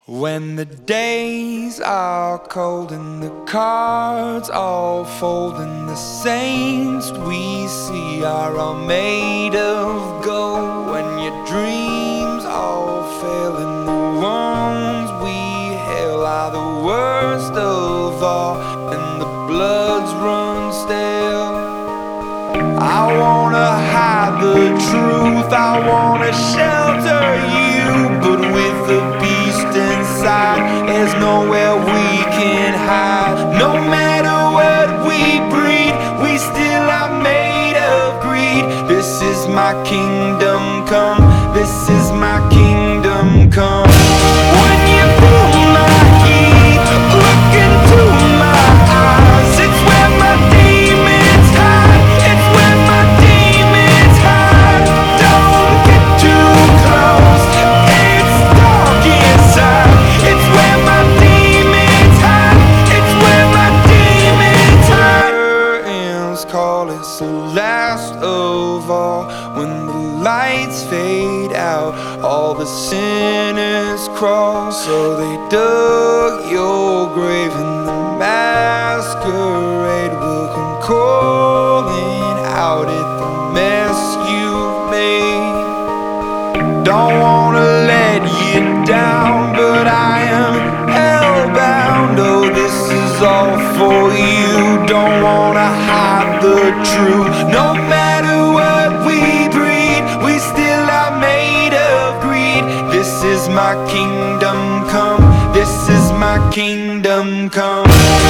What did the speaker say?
When the days are cold and the cards all fold and the saints we see are all made of gold, when your dreams all fail and the ones we hail are the worst of all and the bloods run stale, I wanna hide the truth, I wanna shelter you, but with the beast inside, there's nowhere we can hide. No matter what we breed, we still are made of greed. This is my kingdom come, this is my kingdom come. When you pull my key, look into my eyes, it's where my demons hide, it's where my demons hide. Don't get too close, it's dark inside, it's where my demons hide, it's where my demons hide. Curtains call, it's the last of all. When the lights fade out, all the sinners crawl. So they dug your grave and the masquerade will come calling out at the mess you've made. Don't wanna let you down, but I am hellbound. Oh, this is all for you. Don't wanna hide the truth. No matter what we breed, we still are made of greed. This is my kingdom come, this is my kingdom come.